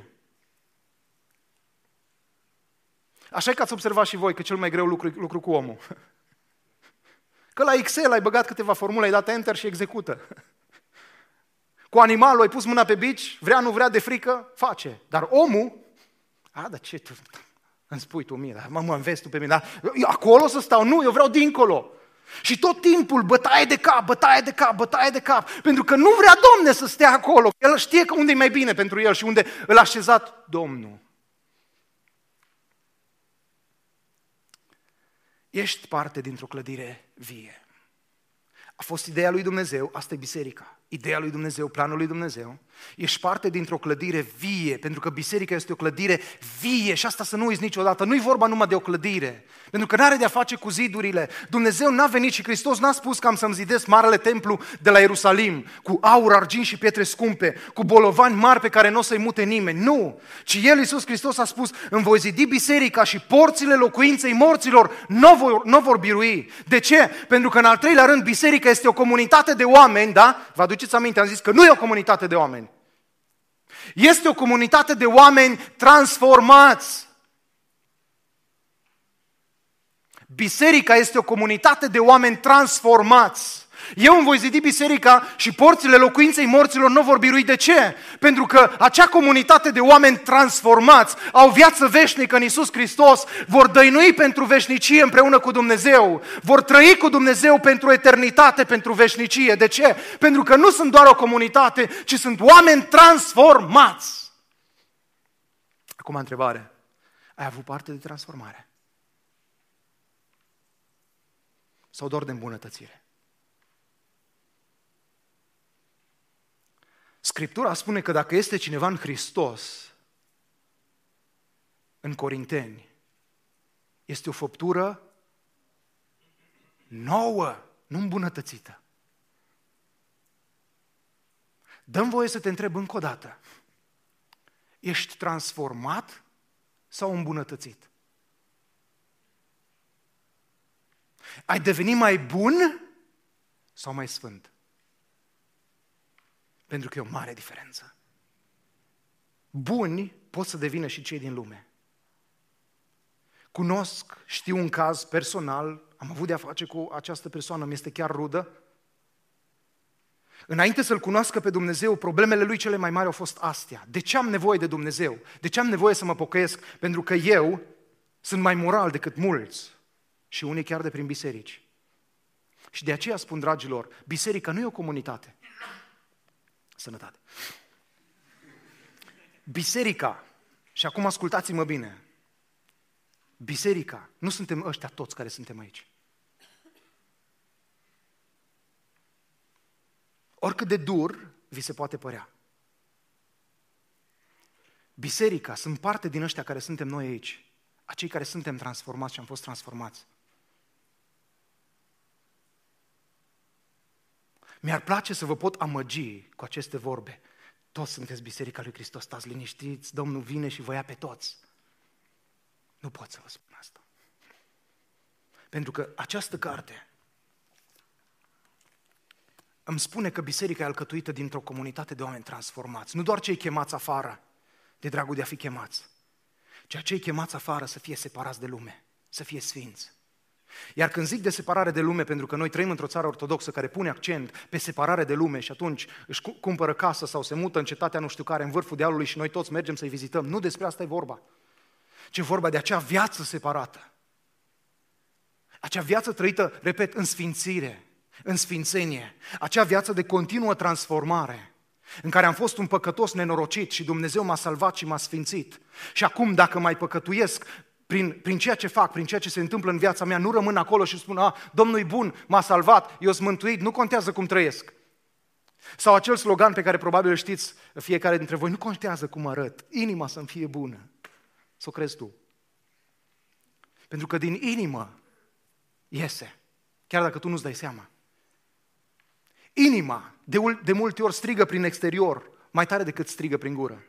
Așa că ați observat și voi că cel mai greu lucru, lucru cu omul. Că la Excel ai băgat câteva formule, ai dat Enter și execută. Cu animalul ai pus mâna pe bici, vrea, nu vrea, de frică, face. Dar omul, a, dar ce tu îmi spui tu mie, mă, mă înveți tu pe mine, dar eu acolo să stau, nu, eu vreau dincolo. Și tot timpul bătaie de cap, bătaie de cap, bătaie de cap, pentru că nu vrea Domne să stea acolo. El știe că unde e mai bine pentru el și unde îl a așezat Domnul. Ești parte dintr-o clădire vie. A fost ideea lui Dumnezeu, asta e biserica. Ideea lui Dumnezeu, planul lui Dumnezeu. Ești parte dintr-o clădire vie, pentru că biserica este o clădire vie și asta să nu uiți niciodată. Nu-i vorba numai de o clădire, pentru că n-are de-a face cu zidurile. Dumnezeu n-a venit și Hristos n-a spus că am să-mi zidesc marele templu de la Ierusalim, cu aur, argint și pietre scumpe, cu bolovani mari pe care nu o să-i mute nimeni. Nu! Ci El, Iisus Hristos, a spus, îmi voi zidi biserica și porțile locuinței morților nu vor, nu vor birui. De ce? Pentru că în al treilea rând, biserica este o comunitate de oameni, da? Vă aduceți aminte, am zis că nu e o comunitate de oameni. Este o comunitate de oameni transformați. Biserica este o comunitate de oameni transformați. Eu îmi voi zidi biserica și porțile locuinței morților nu vor birui. De ce? Pentru că acea comunitate de oameni transformați au viață veșnică în Iisus Hristos, vor dăinui pentru veșnicie împreună cu Dumnezeu, vor trăi cu Dumnezeu pentru eternitate, pentru veșnicie. De ce? Pentru că nu sunt doar o comunitate, ci sunt oameni transformați. Acum întrebare. Ai avut parte de transformare? Sau doar de îmbunătățire? Scriptura spune că dacă este cineva în Hristos, în Corinteni, este o făptură nouă, nu îmbunătățită. Dă-mi voie să te întreb încă o dată. Ești transformat sau îmbunătățit? Ai devenit mai bun sau mai sfânt? Pentru că e o mare diferență. Buni pot să devină și cei din lume. Cunosc, știu un caz personal, am avut de-a face cu această persoană, mi este chiar rudă. Înainte să-L cunoască pe Dumnezeu, problemele lui cele mai mari au fost astea. De ce am nevoie de Dumnezeu? De ce am nevoie să mă pocăiesc? Pentru că eu sunt mai moral decât mulți și unii chiar de prin biserici. Și de aceea spun, dragilor, biserica nu e o comunitate. Sănătate. Biserica, și acum ascultați-mă bine, biserica, nu suntem ăștia toți care suntem aici. Oricât de dur vi se poate părea. Biserica, sunt parte din ăștia care suntem noi aici, acei care suntem transformați și am fost transformați. Mi-ar place să vă pot amăgi cu aceste vorbe. Toți sunteți Biserica lui Hristos, stați liniștiți, Domnul vine și vă ia pe toți. Nu pot să vă spun asta. Pentru că această carte îmi spune că biserica e alcătuită dintr-o comunitate de oameni transformați. Nu doar cei chemați afară de dragul de a fi chemați, ci cei chemați afară să fie separați de lume, să fie sfinți. Iar când zic de separare de lume, pentru că noi trăim într-o țară ortodoxă care pune accent pe separare de lume și atunci își cumpără casă sau se mută în cetatea nu știu care, în vârful dealului și noi toți mergem să-i vizităm. Nu despre asta e vorba, ci e vorba de acea viață separată. Acea viață trăită, repet, în sfințire, în sfințenie. Acea viață de continuă transformare, în care am fost un păcătos nenorocit și Dumnezeu m-a salvat și m-a sfințit. Și acum dacă mai păcătuiesc, Prin, prin ceea ce fac, prin ceea ce se întâmplă în viața mea, nu rămân acolo și spun, a, Domnul e bun, m-a salvat, eu sunt mântuit, nu contează cum trăiesc. Sau acel slogan pe care probabil îl știți fiecare dintre voi, nu contează cum arăt, inima să-mi fie bună. Să o crezi tu. Pentru că din inimă iese, chiar dacă tu nu-ți dai seama. Inima de, de multe ori strigă prin exterior, mai tare decât strigă prin gură.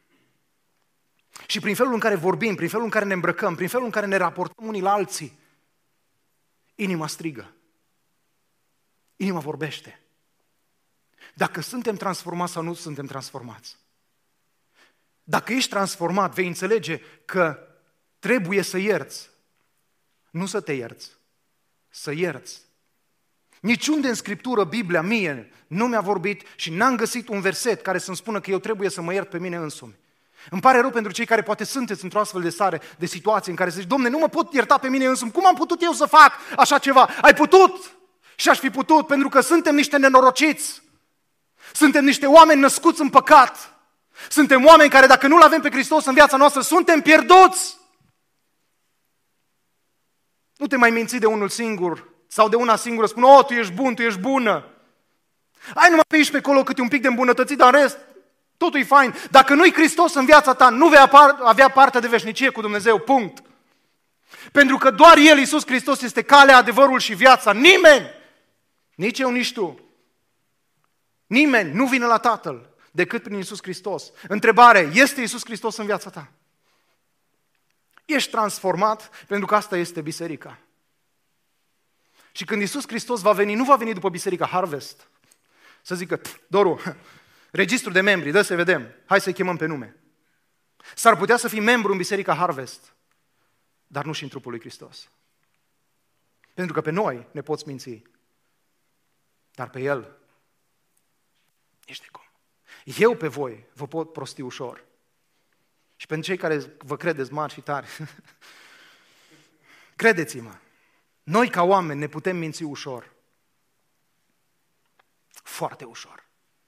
Și prin felul în care vorbim, prin felul în care ne îmbrăcăm, prin felul în care ne raportăm unii la alții, inima strigă. Inima vorbește. Dacă suntem transformați sau nu suntem transformați. Dacă ești transformat, vei înțelege că trebuie să ierți. Nu să te ierți, să ierți. Niciunde în Scriptură, Biblia mie, nu mi-a vorbit și n-am găsit un verset care să-mi spună că eu trebuie să mă iert pe mine însumi. Îmi pare rău pentru cei care poate sunteți într-o astfel de stare, de situație în care zici, Dom'le, nu mă pot ierta pe mine însumi, cum am putut eu să fac așa ceva? Ai putut și aș fi putut, pentru că suntem niște nenorociți, suntem niște oameni născuți în păcat, suntem oameni care dacă nu-L avem pe Hristos în viața noastră, suntem pierduți. Nu te mai minți de unul singur sau de una singură, spune, o, tu ești bun, tu ești bună. Ai numai pe aici pe acolo câte un pic de îmbunătățit, dar în rest, totul e fain. Dacă nu-i Hristos în viața ta, nu vei avea parte de veșnicie cu Dumnezeu, punct. Pentru că doar El, Iisus Hristos, este calea, adevărul și viața. Nimeni, nici eu, nici tu, nimeni nu vine la Tatăl decât prin Iisus Hristos. Întrebare, este Iisus Hristos în viața ta? Ești transformat, pentru că asta este biserica. Și când Iisus Hristos va veni, nu va veni după biserica Harvest, să zică, Doru, registru de membri, dă să vedem, hai să-i chemăm pe nume. S-ar putea să fii membru în Biserica Harvest, dar nu și în trupul lui Hristos. Pentru că pe noi ne poți minți, dar pe El nici de cum. Eu pe voi vă pot prosti ușor. Și pentru cei care vă credeți mari și tari, credeți-mă, noi ca oameni ne putem minți ușor. Foarte ușor.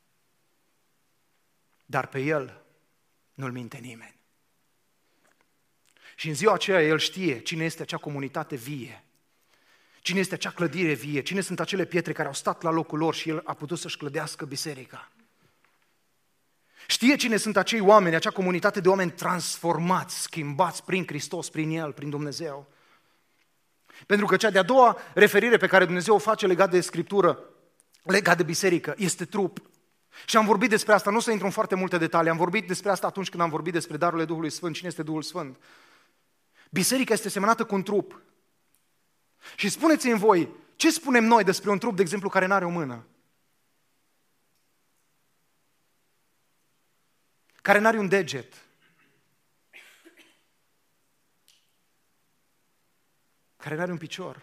Dar pe El nu-L minte nimeni. Și în ziua aceea El știe cine este acea comunitate vie, cine este acea clădire vie, cine sunt acele pietre care au stat la locul lor și El a putut să-și clădească biserica. Știe cine sunt acei oameni, acea comunitate de oameni transformați, schimbați prin Hristos, prin El, prin Dumnezeu. Pentru că cea de-a doua referire pe care Dumnezeu o face legat de Scriptură, legat de biserică, este trup. Și am vorbit despre asta, nu o să intru în foarte multe detalii, am vorbit despre asta atunci când am vorbit despre darurile Duhului Sfânt, cine este Duhul Sfânt. Biserica este semănată cu un trup. Și spuneți-mi voi, ce spunem noi despre un trup, de exemplu, care n-are o mână? Care n-are un deget? Care n-are un picior?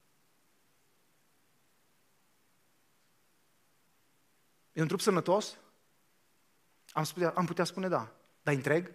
E un trup sănătos? Am, spune, am putea spune da. Dar întreg?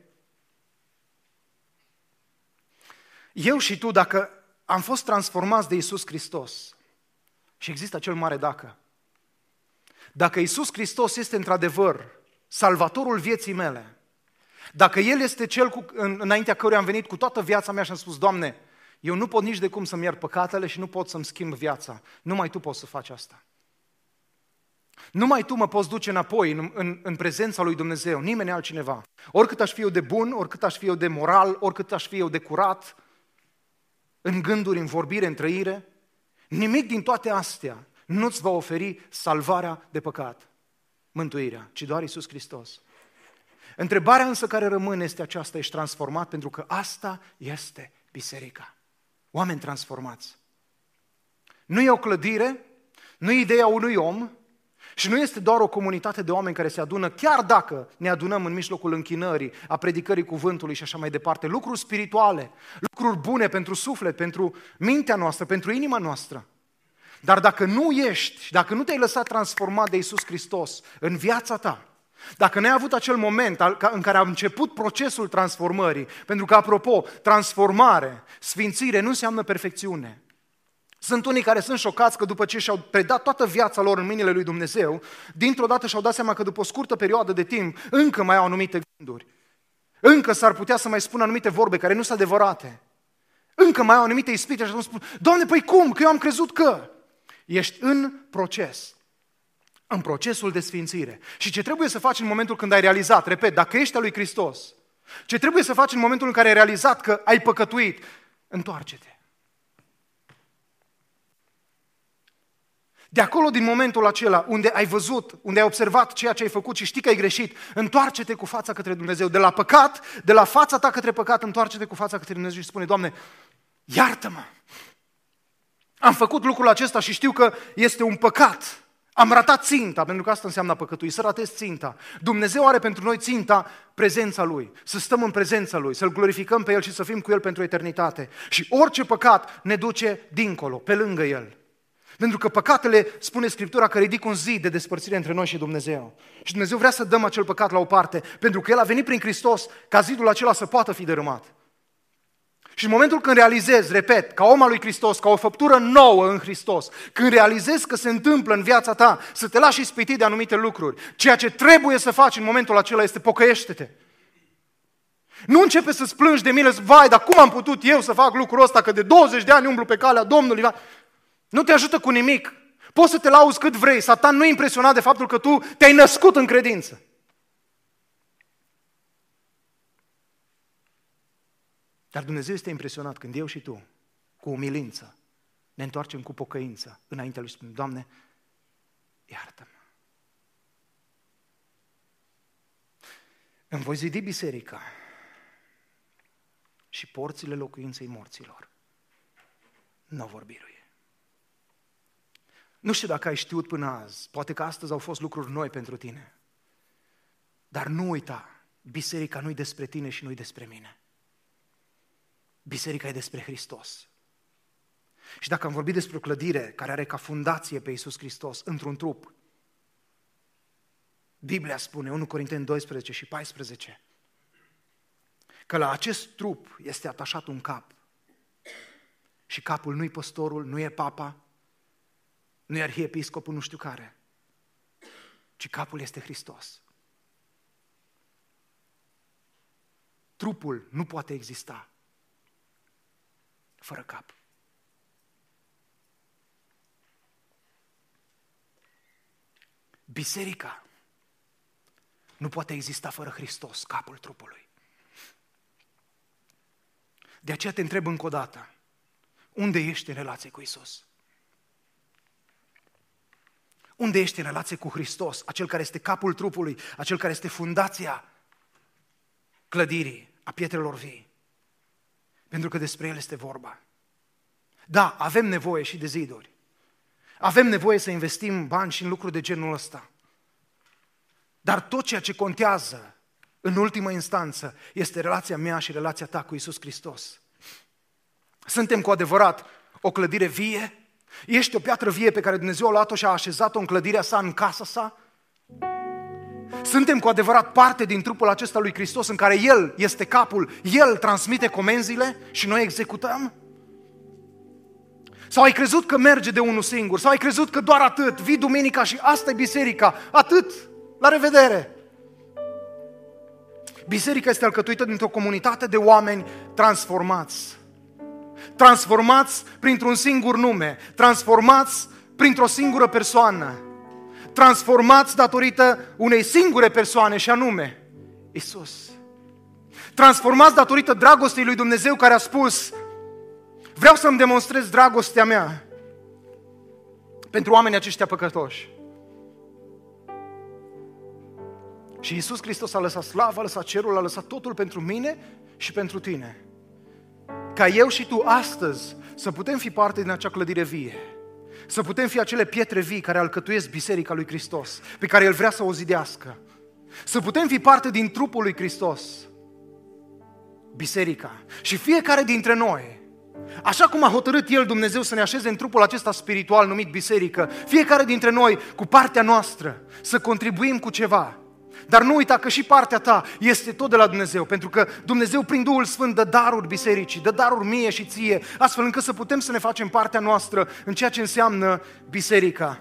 Eu și tu, dacă am fost transformați de Iisus Hristos, și există acel mare dacă, dacă Iisus Hristos este într-adevăr salvatorul vieții mele, dacă El este Cel cu, în, înaintea căruia am venit cu toată viața mea și am spus, Doamne, eu nu pot nici de cum să-mi iert păcatele și nu pot să-mi schimb viața, numai Tu poți să faci asta. Numai Tu mă poți duce înapoi în, în, în prezența lui Dumnezeu, nimeni altcineva. Oricât aș fi eu de bun, oricât aș fi eu de moral, oricât aș fi eu de curat, în gânduri, în vorbire, în trăire, nimic din toate astea nu-ți va oferi salvarea de păcat, mântuirea, ci doar Iisus Hristos. Întrebarea însă care rămâne este aceasta, ești transformat? Pentru că asta este biserica. Oameni transformați. Nu e o clădire, nu e ideea unui om și nu este doar o comunitate de oameni care se adună, chiar dacă ne adunăm în mijlocul închinării, a predicării cuvântului și așa mai departe, lucruri spirituale, lucruri bune pentru suflet, pentru mintea noastră, pentru inima noastră. Dar dacă nu ești și dacă nu te-ai lăsat transformat de Iisus Hristos în viața ta, dacă n-ai avut acel moment în care a început procesul transformării, pentru că, apropo, transformare, sfințire nu înseamnă perfecțiune. Sunt unii care sunt șocați că după ce și-au predat toată viața lor în mâinile lui Dumnezeu, dintr-o dată și-au dat seama că după o scurtă perioadă de timp încă mai au anumite gânduri. Încă s-ar putea să mai spună anumite vorbe care nu sunt adevărate. Încă mai au anumite ispite și atunci spun, Doamne, păi cum? Că eu am crezut că... Ești în proces. În procesul de sfințire. Și ce trebuie să faci în momentul când ai realizat, repet, dacă ești al lui Hristos, ce trebuie să faci în momentul în care ai realizat că ai păcătuit, întoarce-te. De acolo, din momentul acela, unde ai văzut, unde ai observat ceea ce ai făcut și știi că ai greșit, întoarce-te cu fața către Dumnezeu. De la păcat, de la fața ta către păcat, întoarce-te cu fața către Dumnezeu și spune, Doamne, iartă-mă! Am făcut lucrul acesta și știu că este un păcat. Am ratat ținta, pentru că asta înseamnă a păcătui, să ratezi ținta. Dumnezeu are pentru noi ținta prezența Lui, să stăm în prezența Lui, să-L glorificăm pe El și să fim cu El pentru eternitate. Și orice păcat ne duce dincolo, pe lângă El. Pentru că păcatele, spune Scriptura, că ridică un zid de despărțire între noi și Dumnezeu. Și Dumnezeu vrea să dăm acel păcat la o parte, pentru că El a venit prin Hristos ca zidul acela să poată fi dărâmat. Și în momentul când realizezi, repet, ca om al lui Hristos, ca o făptură nouă în Hristos, când realizezi că se întâmplă în viața ta să te lași ispitit de anumite lucruri, ceea ce trebuie să faci în momentul acela este pocăiește-te. Nu începe să-ți plângi de milă, vai, dar cum am putut eu să fac lucrul ăsta, că de douăzeci de ani umblu pe calea Domnului. Nu te ajută cu nimic. Poți să te lauzi cât vrei, Satan nu e impresionat de faptul că tu te-ai născut în credință. Dar Dumnezeu este impresionat când eu și tu, cu umilință, ne întoarcem cu pocăință înaintea Lui și spunem, Doamne, iartă-mă. Îmi voi zidi biserica și porțile locuinței morților nu vor birui. Nu știu dacă ai știut până azi, poate că astăzi au fost lucruri noi pentru tine. Dar nu uita, biserica nu-i despre tine și nu-i despre mine. Biserica e despre Hristos. Și dacă am vorbit despre o clădire care are ca fundație pe Iisus Hristos într-un trup, Biblia spune, unu Corinteni doisprezece și paisprezece, că la acest trup este atașat un cap. Și capul nu-i păstorul, nu e papa, nu e arhiepiscopul, nu știu care, ci capul este Hristos. Trupul nu poate exista fără cap. Biserica nu poate exista fără Hristos, capul trupului. De aceea te întreb încă o dată, unde ești în relație cu Iisus? Unde ești în relație cu Hristos, acel care este capul trupului, acel care este fundația clădirii, a pietrelor vii? Pentru că despre el este vorba. Da, avem nevoie și de ziduri. Avem nevoie să investim bani și în lucruri de genul ăsta. Dar tot ceea ce contează, în ultimă instanță, este relația mea și relația ta cu Iisus Hristos. Suntem cu adevărat o clădire vie? Ești o piatră vie pe care Dumnezeu a luat-o și a așezat-o în clădirea sa, în casa sa? Suntem cu adevărat parte din trupul acesta lui Hristos în care El este capul, El transmite comenzile și noi executăm? Sau ai crezut că merge de unul singur? Sau ai crezut că doar atât? Vii duminica și asta e biserica, atât, la revedere! Biserica este alcătuită dintr-o comunitate de oameni transformați. Transformați printr-un singur nume, transformați printr-o singură persoană, transformați datorită unei singure persoane și anume Iisus. Transformați datorită dragostei lui Dumnezeu care a spus: vreau să-mi demonstrez dragostea mea pentru oamenii aceștia păcătoși. Și Iisus Hristos a lăsat slavă, a lăsat cerul, a lăsat totul pentru mine și pentru tine. Ca eu și tu astăzi să putem fi parte din acea clădire vie, să putem fi acele pietre vii care alcătuiesc biserica lui Hristos, pe care El vrea să o zidească, să putem fi parte din trupul lui Hristos, biserica. Și fiecare dintre noi, așa cum a hotărât El, Dumnezeu, să ne așeze în trupul acesta spiritual numit biserică, fiecare dintre noi, cu partea noastră, să contribuim cu ceva. Dar nu uita că și partea ta este tot de la Dumnezeu, pentru că Dumnezeu prin Duhul Sfânt dă daruri bisericii, dă daruri mie și ție, astfel încât să putem să ne facem partea noastră în ceea ce înseamnă biserica.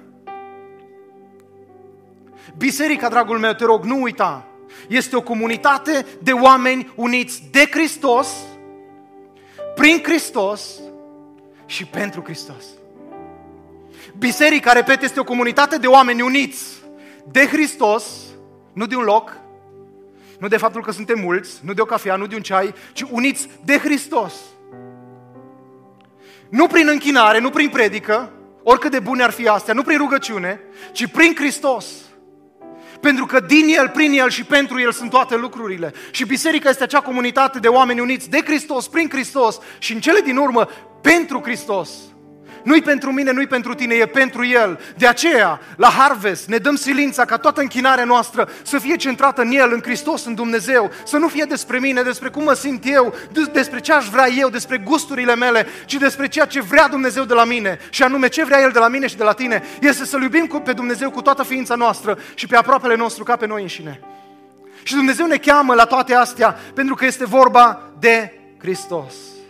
Biserica, dragul meu, te rog, nu uita, este o comunitate de oameni uniți de Hristos, prin Hristos și pentru Hristos. Biserica, repet, este o comunitate de oameni uniți de Hristos, nu de un loc, nu de faptul că suntem mulți, nu de o cafea, nu de un ceai, ci uniți de Hristos. Nu prin închinare, nu prin predică, oricât de bune ar fi astea, nu prin rugăciune, ci prin Hristos. Pentru că din El, prin El și pentru El sunt toate lucrurile. Și biserica este acea comunitate de oameni uniți de Hristos, prin Hristos și în cele din urmă pentru Hristos. Nu-i pentru mine, nu-i pentru tine, e pentru El. De aceea, la Harvest, ne dăm silința ca toată închinarea noastră să fie centrată în El, în Hristos, în Dumnezeu. Să nu fie despre mine, despre cum mă simt eu, despre ce aș vrea eu, despre gusturile mele, ci despre ceea ce vrea Dumnezeu de la mine. Și anume, ce vrea El de la mine și de la tine este să-L iubim pe Dumnezeu cu toată ființa noastră și pe aproapele nostru ca pe noi înșine. Și Dumnezeu ne cheamă la toate astea pentru că este vorba de Hristos.